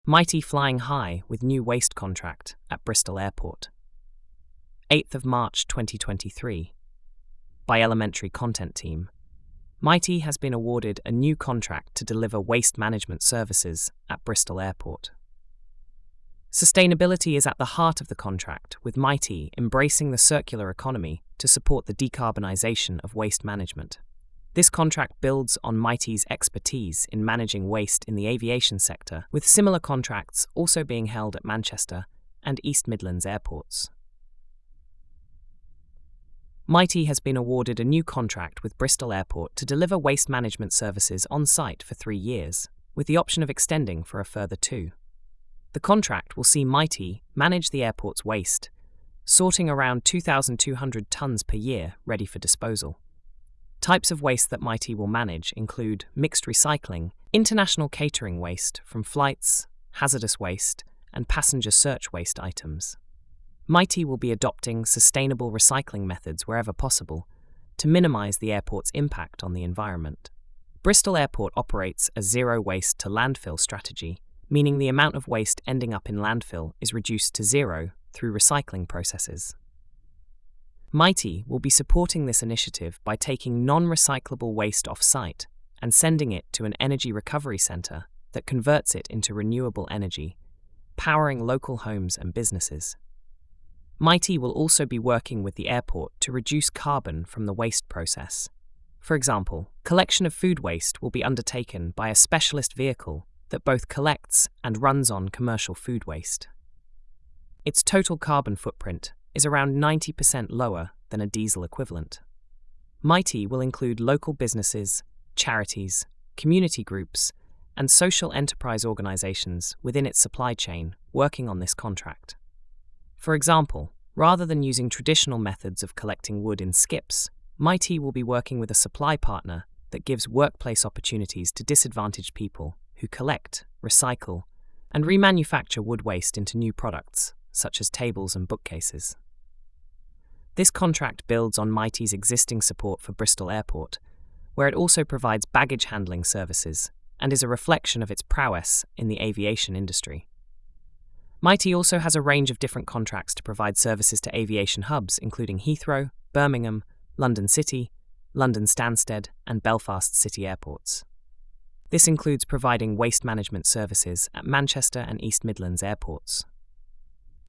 Mighty flying high with new waste contract at Bristol Airport. 8th of March 2023. By Elementary Content Team. Mighty has been awarded a new contract to deliver waste management services at Bristol Airport. Sustainability is at the heart of the contract, with Mighty embracing the circular economy to support the decarbonisation of waste management. This contract builds on Mighty's expertise in managing waste in the aviation sector, with similar contracts also being held at Manchester and East Midlands airports. Mighty has been awarded a new contract with Bristol Airport to deliver waste management services on site for 3 years, with the option of extending for a further 2. The contract will see Mighty manage the airport's waste, sorting around 2,200 tonnes per year ready for disposal. Types of waste that Mighty will manage include mixed recycling, international catering waste from flights, hazardous waste, and passenger search waste items. Mighty will be adopting sustainable recycling methods wherever possible to minimise the airport's impact on the environment. Bristol Airport operates a zero waste to landfill strategy, meaning the amount of waste ending up in landfill is reduced to zero through recycling processes. Mighty will be supporting this initiative by taking non-recyclable waste off-site and sending it to an energy recovery centre that converts it into renewable energy, powering local homes and businesses. Mighty will also be working with the airport to reduce carbon from the waste process. For example, collection of food waste will be undertaken by a specialist vehicle that both collects and runs on commercial food waste. Its total carbon footprint is around 90% lower than a diesel equivalent. Mighty will include local businesses, charities, community groups, and social enterprise organisations within its supply chain working on this contract. For example, rather than using traditional methods of collecting wood in skips, Mighty will be working with a supply partner that gives workplace opportunities to disadvantaged people who collect, recycle, and remanufacture wood waste into new products, such as tables and bookcases. This contract builds on Mighty's existing support for Bristol Airport, where it also provides baggage handling services and is a reflection of its prowess in the aviation industry. Mighty also has a range of different contracts to provide services to aviation hubs, including Heathrow, Birmingham, London City, London Stansted, and Belfast City airports. This includes providing waste management services at Manchester and East Midlands airports.